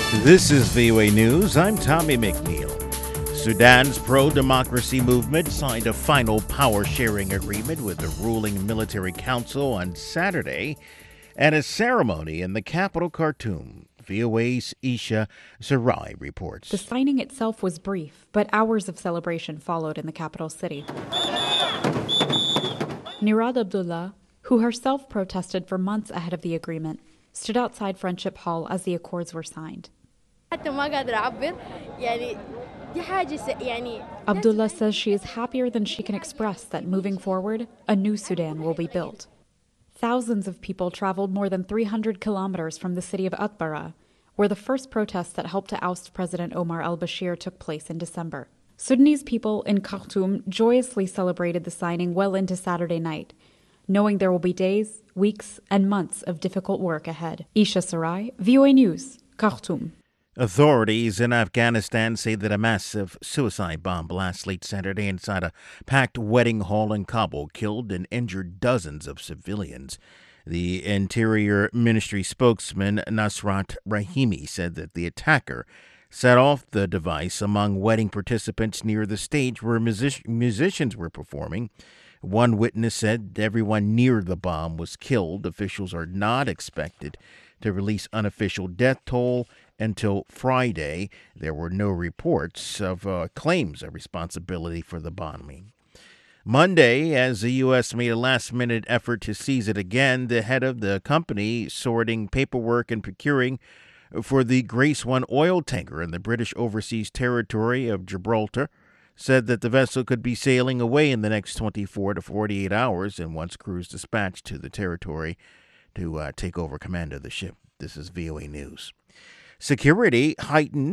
This is VOA News. I'm Tommy McNeil. Sudan's pro-democracy movement signed a final power-sharing agreement with the ruling military council on Saturday at a ceremony in the capital, Khartoum. VOA's Isha Sarai reports. The signing itself was brief, but hours of celebration followed in the capital city. Nirad Abdullah, who herself protested for months ahead of the agreement, stood outside Friendship Hall as the accords were signed. Abdullah says she is happier than she can express that moving forward, a new Sudan will be built. Thousands of people traveled more than 300 kilometers from the city of Atbara, where the first protests that helped to oust President Omar al-Bashir took place in December. Sudanese people in Khartoum joyously celebrated the signing well into Saturday night, knowing there will be days, weeks, and months of difficult work ahead. Isha Sarai, VOA News, Khartoum. Authorities in Afghanistan say that a massive suicide bomb blast late Saturday inside a packed wedding hall in Kabul killed and injured dozens of civilians. The Interior Ministry spokesman Nasrat Rahimi said that the attacker set off the device among wedding participants near the stage where musicians were performing. One witness said everyone near the bomb was killed. Officials are not expected to release unofficial death toll until Friday. There were no reports of claims of responsibility for the bombing. Monday, as the U.S. made a last-minute effort to seize it again, the head of the company sorting paperwork and procuring for the Grace 1 oil tanker in the British Overseas Territory of Gibraltar said that the vessel could be sailing away in the next 24 to 48 hours and once crews dispatched to the territory to take over command of the ship. This is VOA News. Security heightened